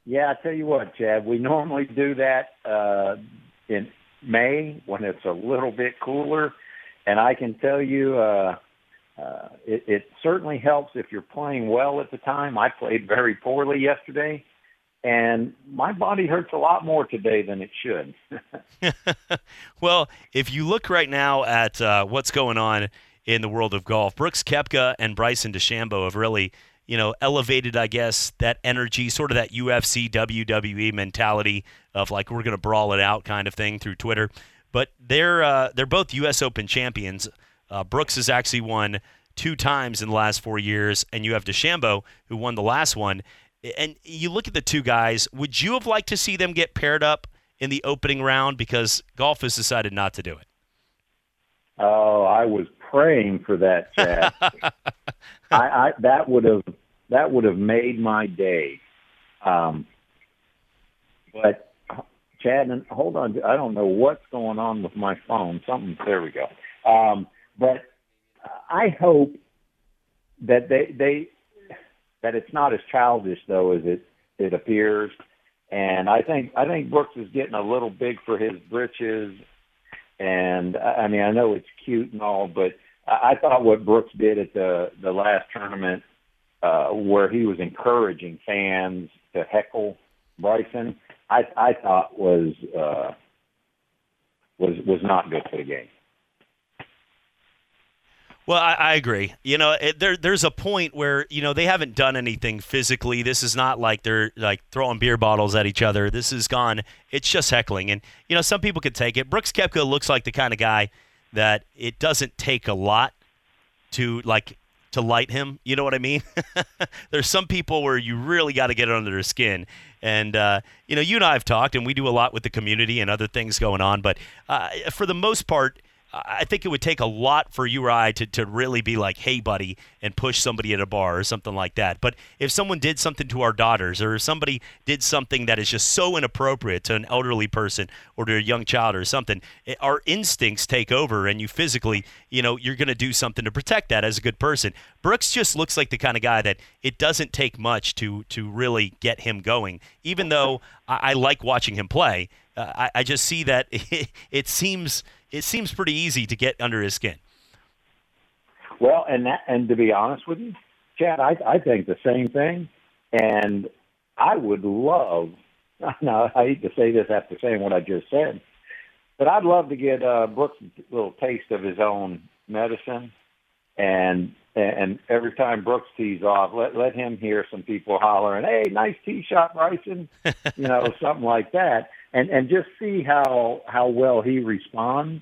Yeah, I tell you what, Chad, we normally do that in May when it's a little bit cooler, and I can tell you it certainly helps if you're playing well at the time. I played very poorly yesterday, and my body hurts a lot more today than it should. Well, if you look right now at what's going on in the world of golf, Brooks Koepka and Bryson DeChambeau have really, elevated, I guess, that energy, sort of that UFC, WWE mentality of like we're going to brawl it out kind of thing through Twitter. But they're both U.S. Open champions. Brooks has actually won 2 times in the last 4 years, and you have DeChambeau who won the last one. And you look at the two guys, would you have liked to see them get paired up in the opening round, because golf has decided not to do it? Oh, I was praying for that, Chad. I that would have made my day. But Chad, and hold on, I don't know what's going on with my phone. There we go. But I hope that that it's not as childish though as it appears. And I think Brooks is getting a little big for his britches. And I mean, I know it's cute and all, but I thought what Brooks did at the last tournament, where he was encouraging fans to heckle Bryson, I thought was not good for the game. Well, I agree. There's a point where, they haven't done anything physically. This is not like they're like throwing beer bottles at each other. This is gone. It's just heckling. And, some people could take it. Brooks Koepka looks like the kind of guy that it doesn't take a lot to light him. You know what I mean? There's some people where you really got to get under their skin. And, you and I have talked, and we do a lot with the community and other things going on. But for the most part, I think it would take a lot for you or I to really be like, hey, buddy, and push somebody at a bar or something like that. But if someone did something to our daughters, or if somebody did something that is just so inappropriate to an elderly person or to a young child or something, our instincts take over, and you physically, you're going to do something to protect that as a good person. Brooks just looks like the kind of guy that it doesn't take much to really get him going, even though I like watching him play. I just see that it seems pretty easy to get under his skin. Well, and to be honest with you, Chad, I think the same thing. And I would love, now I hate to say this after saying what I just said, but I'd love to get Brooks a little taste of his own medicine. And every time Brooks tees off, let him hear some people hollering, "Hey, nice tee shot, Bryson," something like that. And just see how well he responds,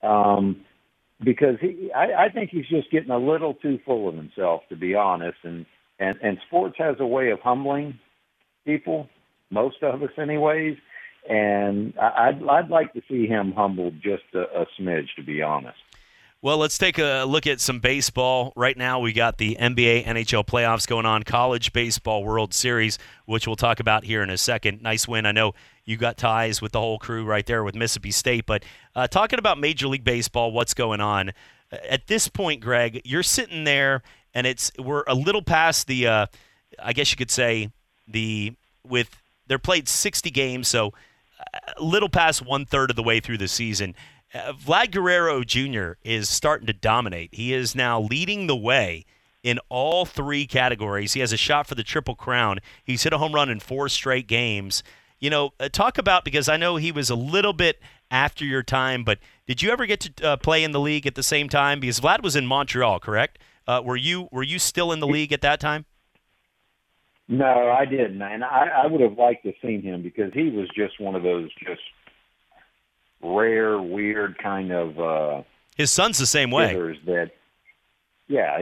because I think he's just getting a little too full of himself, to be honest. And sports has a way of humbling people, most of us anyways. And I'd like to see him humbled just a smidge, to be honest. Well, let's take a look at some baseball. Right now we got the NBA, NHL playoffs going on, College Baseball World Series, which we'll talk about here in a second. Nice win. I know you got ties with the whole crew right there with Mississippi State. But talking about Major League Baseball, what's going on? At this point, Greg, you're sitting there, and we're a little past the, I guess you could say, they're played 60 games, so a little past 1/3 of the way through the season. Vlad Guerrero Jr. is starting to dominate. He is now leading the way in all 3 categories. He has a shot for the Triple Crown. He's hit a home run in 4 straight games. Talk about, because I know he was a little bit after your time, but did you ever get to play in the league at the same time? Because Vlad was in Montreal, correct? Were you still in the league at that time? No, I didn't. And I would have liked to have seen him, because he was just one of those just rare, weird kind of his son's the same way. That, yeah,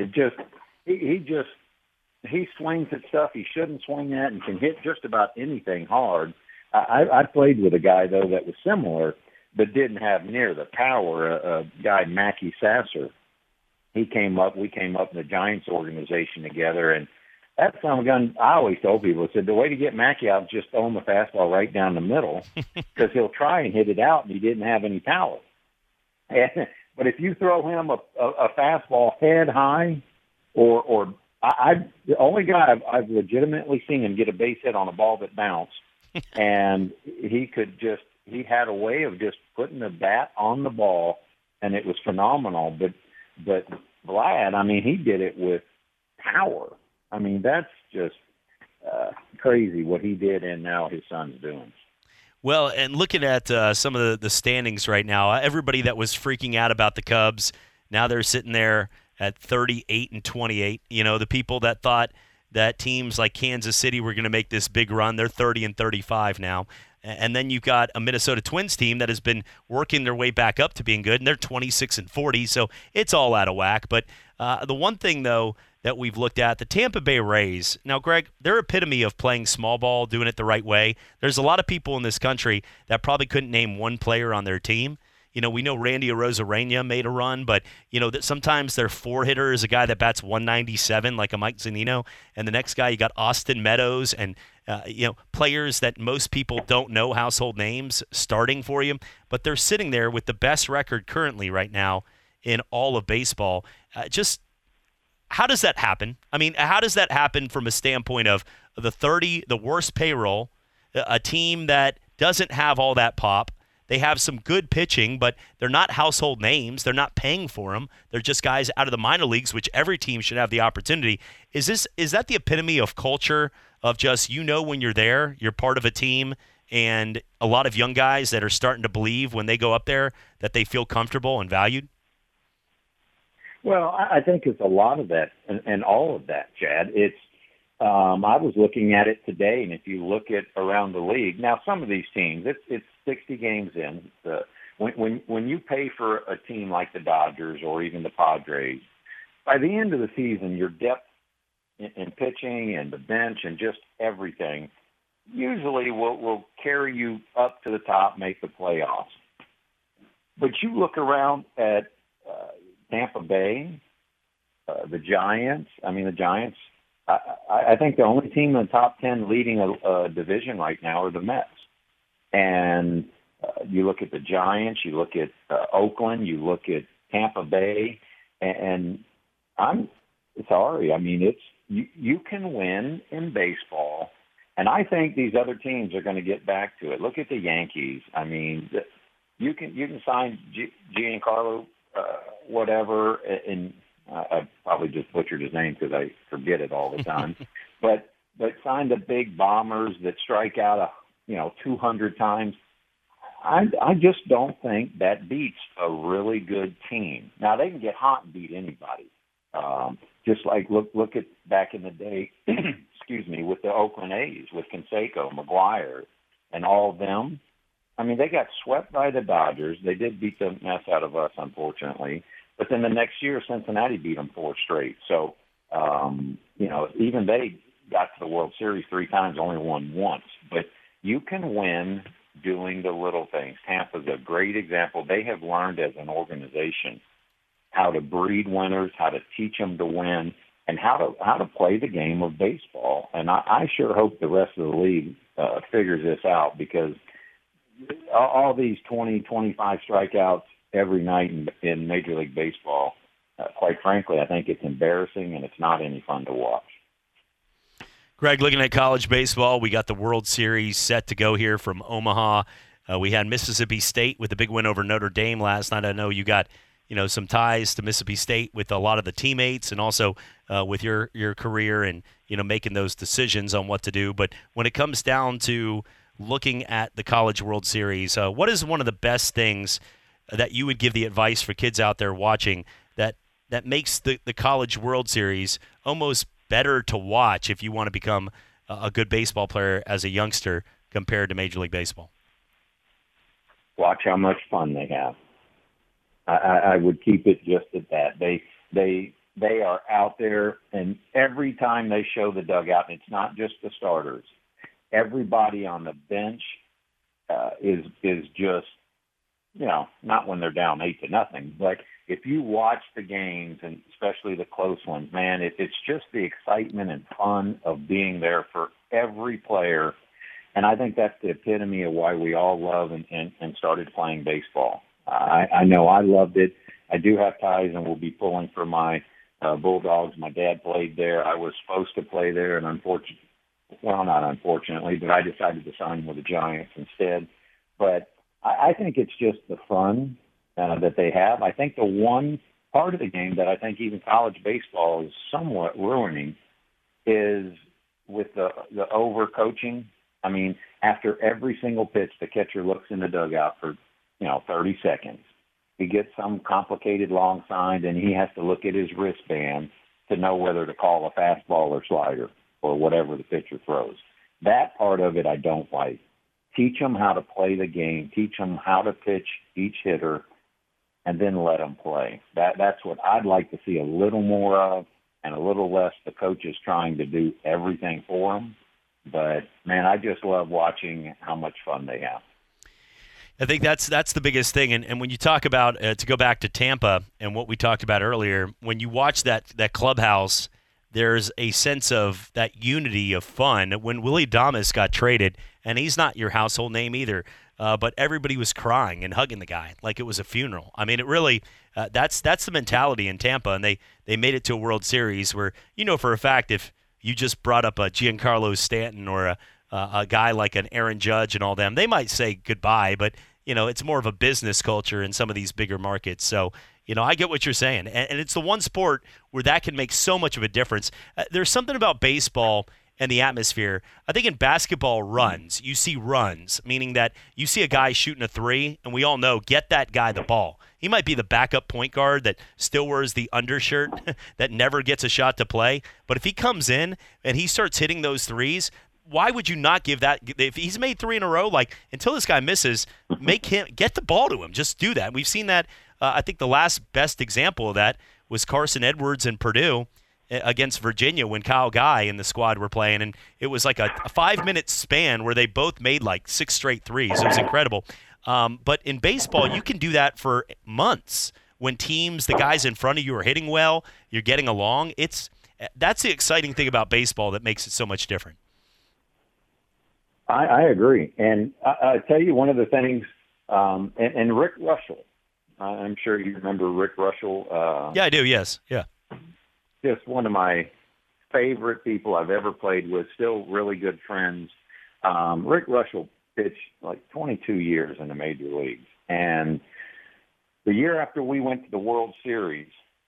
he swings at stuff he shouldn't swing at and can hit just about anything hard. I played with a guy though that was similar, but didn't have near the power. A guy, Mackie Sasser. We came up in the Giants organization together, and that son of a gun, I always told people, I said, the way to get Mackie out is just throw him a fastball right down the middle, because he'll try and hit it out, and he didn't have any power. But if you throw him a fastball head high or The only guy I've legitimately seen him get a base hit on a ball that bounced, and he had a way of just putting the bat on the ball, and it was phenomenal. But Vlad, I mean, he did it with power. I mean, that's just crazy what he did, and now his son's doing. Well, and looking at some of the standings right now, everybody that was freaking out about the Cubs, now they're sitting there at 38 and 28. You know, the people that thought that teams like Kansas City were going to make this big run, they're 30 and 35 now. And then you've got a Minnesota Twins team that has been working their way back up to being good, and they're 26 and 40, so it's all out of whack. But the one thing, though, that we've looked at, the Tampa Bay Rays. Now, Greg, they're epitome of playing small ball, doing it the right way. There's a lot of people in this country that probably couldn't name one player on their team. You know, we know Randy Arozarena made a run, but, you know, that sometimes their four-hitter is a guy that bats 197 like a Mike Zunino, and the next guy you got Austin Meadows and, you know, players that most people don't know household names starting for you, but they're sitting there with the best record currently right now in all of baseball. Just how does that happen? I mean, how does that happen from a standpoint of the worst payroll, a team that doesn't have all that pop? They have some good pitching, but they're not household names. They're not paying for them. They're just guys out of the minor leagues, which every team should have the opportunity. Is that the epitome of culture of just, you know, when you're there, you're part of a team, and a lot of young guys that are starting to believe when they go up there that they feel comfortable and valued? Well, I think it's a lot of that and all of that, Chad. It's I was looking at it today, and if you look at around the league, now some of these teams, it's 60 games in. When you pay for a team like the Dodgers or even the Padres, by the end of the season, your depth in pitching and the bench and just everything usually will carry you up to the top, make the playoffs. But you look around at Tampa Bay, the Giants. I mean, the Giants, I think the only team in the top 10 leading a division right now are the Mets. And you look at the Giants, you look at Oakland, you look at Tampa Bay, and I'm sorry. I mean, you can win in baseball, and I think these other teams are going to get back to it. Look at the Yankees. I mean, you can sign Giancarlo whatever, and I probably just butchered his name because I forget it all the time. but sign the big bombers that strike out 200 times. I just don't think that beats a really good team. Now they can get hot and beat anybody. Just like look at back in the day, excuse me, with the Oakland A's, with Canseco, McGuire, and all of them. I mean, they got swept by the Dodgers. They did beat the mess out of us, unfortunately. But then the next year, Cincinnati beat them 4 straight. So, even they got to the World Series 3 times, only won once. But you can win doing the little things. Tampa's a great example. They have learned as an organization how to breed winners, how to teach them to win, and how to play the game of baseball. And I sure hope the rest of the league figures this out, because all these 20, 25 strikeouts every night in Major League Baseball, quite frankly, I think it's embarrassing and it's not any fun to watch. Greg, looking at college baseball, we got the World Series set to go here from Omaha. We had Mississippi State with a big win over Notre Dame last night. I know you got some ties to Mississippi State with a lot of the teammates, and also with your career and making those decisions on what to do. But when it comes down to looking at the College World Series, what is one of the best things that you would give the advice for kids out there watching that makes the College World Series almost better to watch if you want to become a good baseball player as a youngster compared to Major League Baseball? Watch how much fun they have. I would keep it just at that. They are out there, and every time they show the dugout, and it's not just the starters, everybody on the bench is just, not when they're down 8-0, but if you watch the games, and especially the close ones, man, it's just the excitement and fun of being there for every player. And I think that's the epitome of why we all love and started playing baseball. I know I loved it. I do have ties and will be pulling for my Bulldogs. My dad played there. I was supposed to play there, and not unfortunately, but I decided to sign with the Giants instead. But I think it's just the fun that they have. I think the one part of the game that I think even college baseball is somewhat ruining is with the over-coaching. I mean, after every single pitch, the catcher looks in the dugout for, 30 seconds. He gets some complicated long sign, and he has to look at his wristband to know whether to call a fastball or slider or whatever the pitcher throws. That part of it I don't like. Teach them how to play the game. Teach them how to pitch each hitter, and then let them play. That's what I'd like to see a little more of, and a little less the coaches trying to do everything for them. But, man, I just love watching how much fun they have. I think that's the biggest thing. And when you talk about, to go back to Tampa and what we talked about earlier, when you watch that clubhouse, there's a sense of that unity of fun. When Willie Adames got traded, and he's not your household name either, but everybody was crying and hugging the guy like it was a funeral. I mean, it really that's the mentality in Tampa, and they made it to a World Series where, for a fact, if you just brought up a Giancarlo Stanton or a guy like an Aaron Judge and all them, they might say goodbye, but it's more of a business culture in some of these bigger markets. So, I get what you're saying, and it's the one sport where that can make so much of a difference. There's something about baseball and the atmosphere. I think in basketball runs, you see runs, meaning that you see a guy shooting a three, and we all know, get that guy the ball. He might be the backup point guard that still wears the undershirt that never gets a shot to play, but if he comes in and he starts hitting those threes, why would you not give that? If he's made three in a row, until this guy misses, make him get the ball to him. Just do that. We've seen that. I think the last best example of that was Carson Edwards in Purdue against Virginia when Kyle Guy and the squad were playing, and it was like a 5-minute span where they both made 6 straight threes. It was incredible. But in baseball, you can do that for months when the guys in front of you are hitting well, you're getting along. That's the exciting thing about baseball that makes it so much different. I agree. And I tell you one of the things, and Rick Russell, I'm sure you remember Rick Russell. Yeah, I do, yes. Yeah. Just one of my favorite people I've ever played with, still really good friends. Rick Russell pitched 22 years in the major leagues. And the year after we went to the World Series,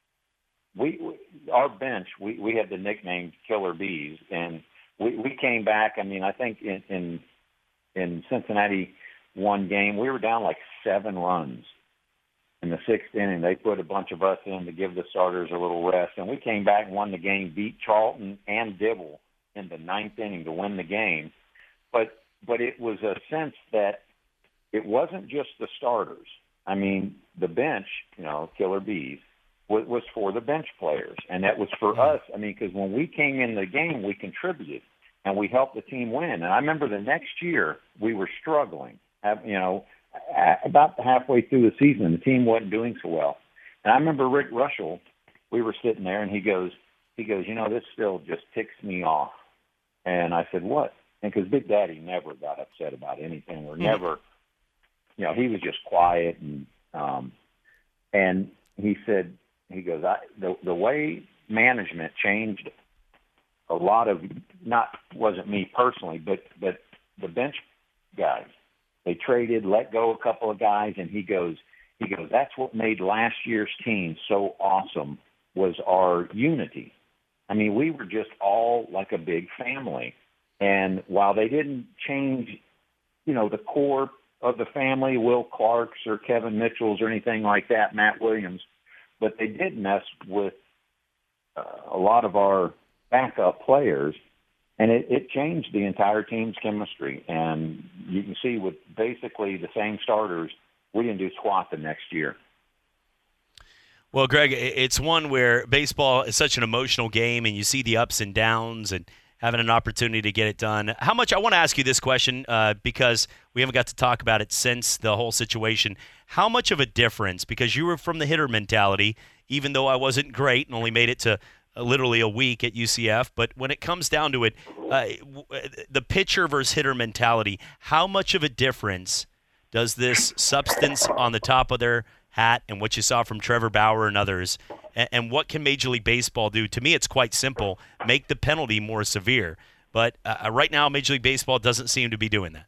our bench, we had the nickname Killer Bees, and we came back. I mean, I think in Cincinnati one game, we were down 7 runs in the 6th inning. They put a bunch of us in to give the starters a little rest, and we came back and won the game, beat Charlton and Dibble in the 9th inning to win the game. But it was a sense that it wasn't just the starters. I mean, the bench, Killer Bees, was for the bench players, and that was for us. I mean, because when we came in the game, we contributed, and we helped the team win. And I remember the next year we were struggling, about halfway through the season, the team wasn't doing so well. And I remember Rick Russell, we were sitting there, and he goes, this still just ticks me off. And I said, what? And because Big Daddy never got upset about anything, or never, he was just quiet. And he said, the way management changed a lot of, wasn't me personally, but the bench guys. They traded, let go a couple of guys, and he goes, that's what made last year's team so awesome, was our unity. I mean, we were just all like a big family. And while they didn't change, the core of the family, Will Clark's or Kevin Mitchell's or anything like that, Matt Williams, but they did mess with a lot of our backup players, and it changed the entire team's chemistry. And you can see with basically the same starters, we didn't do squat the next year. Well, Greg, it's one where baseball is such an emotional game, and you see the ups and downs and having an opportunity to get it done. How much, I want to ask you this question because we haven't got to talk about it since the whole situation. How much of a difference, because you were from the hitter mentality, even though I wasn't great and only made it to literally a week at UCF, but when it comes down to it, the pitcher versus hitter mentality, how much of a difference does this substance on the top of their hat and what you saw from Trevor Bauer and others, And what can Major League Baseball do? To me, it's quite simple. Make the penalty more severe. But right now, Major League Baseball doesn't seem to be doing that.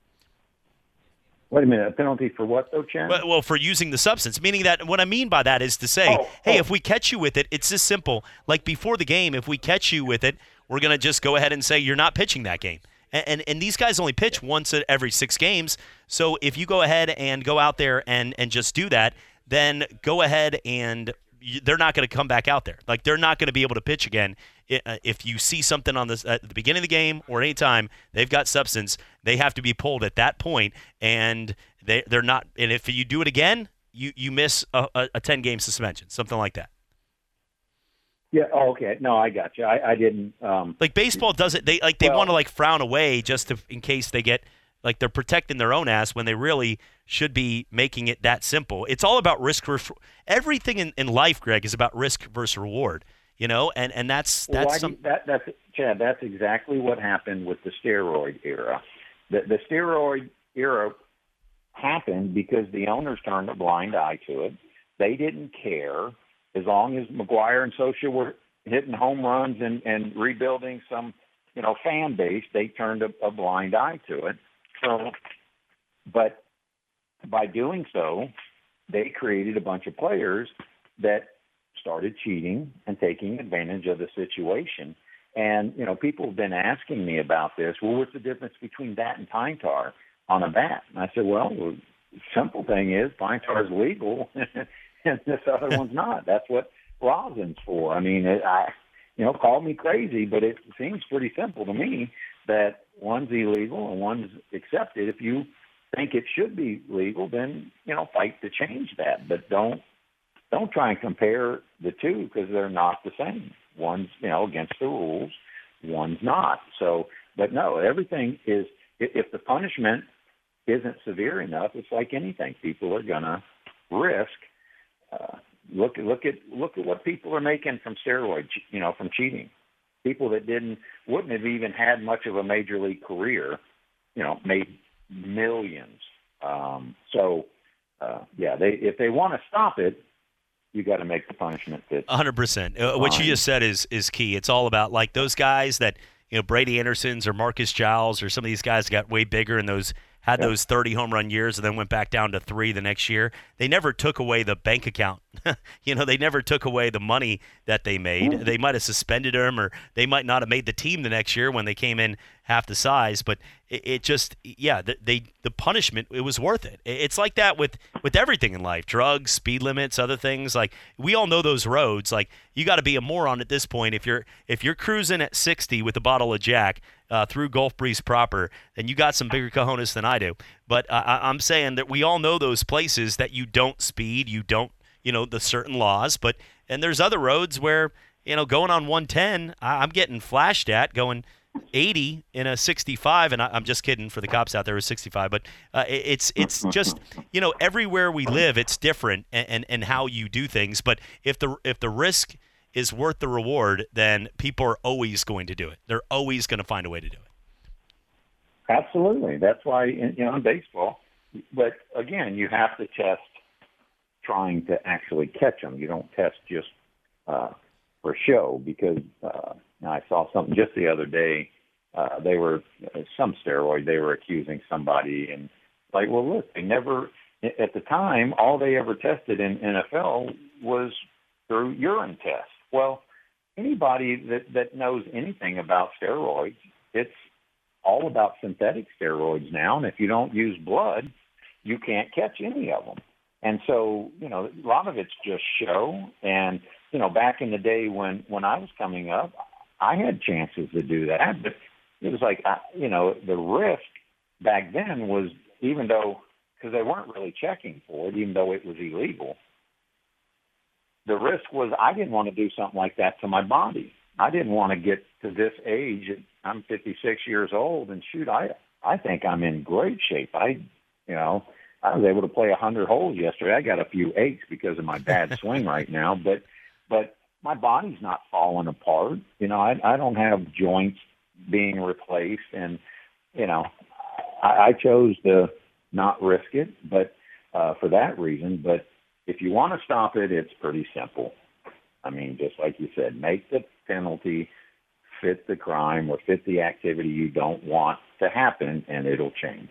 Wait a minute, a penalty for what, though, Chad? Well, for using the substance. Meaning that what I mean by that is to say, hey, if we catch you with it, it's this simple. Like before the game, if we catch you with it, we're going to just go ahead and say you're not pitching that game. And these guys only pitch once every 6 games. So if you go ahead and go out there and just do that, then go ahead and they're not going to come back out there. Like they're not going to be able to pitch again. If you see something on this at the beginning of the game or any time they've got substance, they have to be pulled at that point, and they're not. And if you do it again, you miss a 10-game suspension, something like that. Yeah. Oh, okay. No, I got you. I didn't. Like baseball does it. They want to frown away just in case they get they're protecting their own ass when they really should be making it that simple. It's all about risk. Everything in life, Greg, is about risk versus reward. And that's Chad. That's exactly what happened with the steroid era. The steroid era happened because the owners turned a blind eye to it. They didn't care as long as McGwire and Socia were hitting home runs and rebuilding some, fan base. They turned a blind eye to it. So, but by doing so, they created a bunch of players that started cheating and taking advantage of the situation. And, people have been asking me about this. Well, what's the difference between that and pine tar on a bat? And I said, well, the simple thing is pine tar is legal and this other one's not. That's what rosin's for. I mean, call me crazy, but it seems pretty simple to me that one's illegal and one's accepted. If you think it should be legal, then, fight to change that. But don't try and compare the two because they're not the same. One's, against the rules, one's not. So, but no, everything is, if the punishment isn't severe enough, it's like anything. People are going to risk. Look at what people are making from steroids, from cheating. People that wouldn't have even had much of a major league career, made millions. If they want to stop it, you got to make the punishment fit. 100%. What you just said is key. It's all about those guys that Brady Andersons or Marcus Giles or some of these guys got way bigger and had those 30 home run years and then went back down to 3 the next year. They never took away the bank account. They never took away the money that they made. They might have suspended them or they might not have made the team the next year when they came in half the size. But the punishment, it was worth it. It's like that with everything in life, drugs, speed limits, other things. We all know those roads. You got to be a moron at this point. If you're cruising at 60 with a bottle of Jack through Gulf Breeze proper, then you got some bigger cojones than I do. But I'm saying that we all know those places that you don't speed, you don't, the certain laws. And there's other roads where, going on 110, I'm getting flashed at going 80 in a 65, and I'm just kidding for the cops out there with 65. But it's just, everywhere we live, it's different and how you do things. But if the risk is worth the reward, then people are always going to do it. They're always going to find a way to do it. Absolutely. That's why, in baseball. But, again, you have to test trying to actually catch them. You don't test just for show because I saw something just the other day. They were some steroid. They were accusing somebody. And, well, look, they never – at the time, all they ever tested in NFL was through urine tests. Well, anybody that knows anything about steroids, it's all about synthetic steroids now. And if you don't use blood, you can't catch any of them. And so, a lot of it's just show. And, back in the day when I was coming up, I had chances to do that. But it was the risk back then was, even though, because they weren't really checking for it, even though it was illegal, the risk was I didn't want to do something like that to my body. I didn't want to get to this age. I'm 56 years old, and shoot, I think I'm in great shape. I was able to play 100 holes yesterday. I got a few aches because of my bad swing right now, but my body's not falling apart. I don't have joints being replaced, and I chose to not risk it, but for that reason. But if you want to stop it, it's pretty simple. I mean, just like you said, make the penalty fit the crime or fit the activity you don't want to happen, and it'll change.